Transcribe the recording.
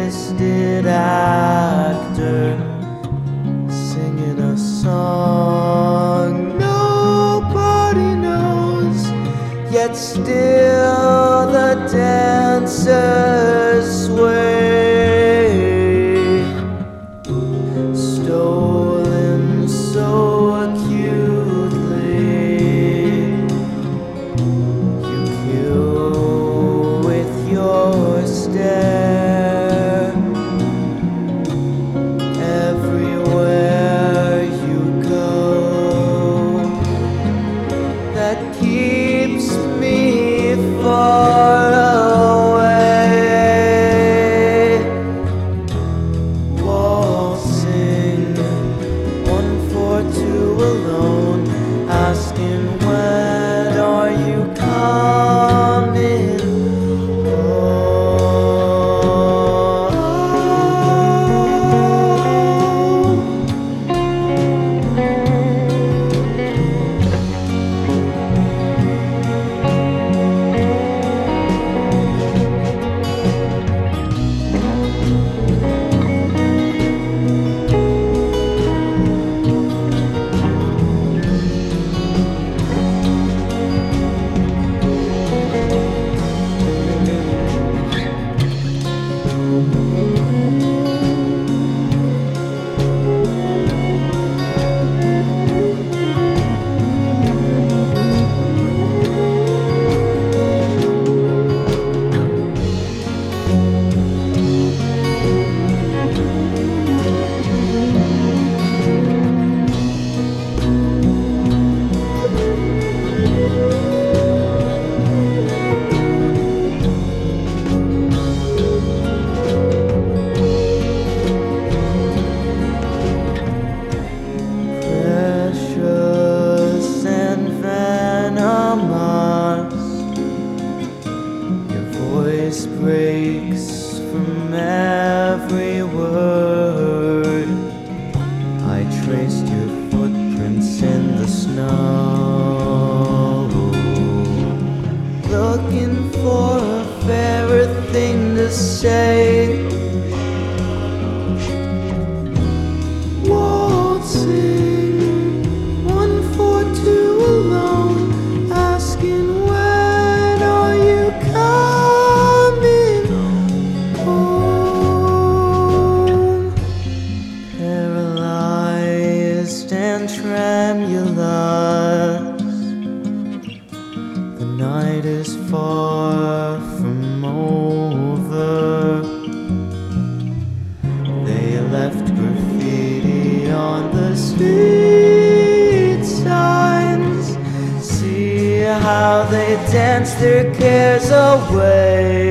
twisted actor singing a song nobody knows, yet still the dancers sway, stolen so acutely. You kill with your stare everywhere you go. That keeps me far away. Waltzing 142 alone, asking when are you coming breaks from every word. I traced your footprints in the snow, looking for a fairer thing to say. Waltzing 142 alone, asking when are you coming home. Paralyzed and tremulous, the night is far from over. They left graffiti on the street signs. See how they dance their cares away.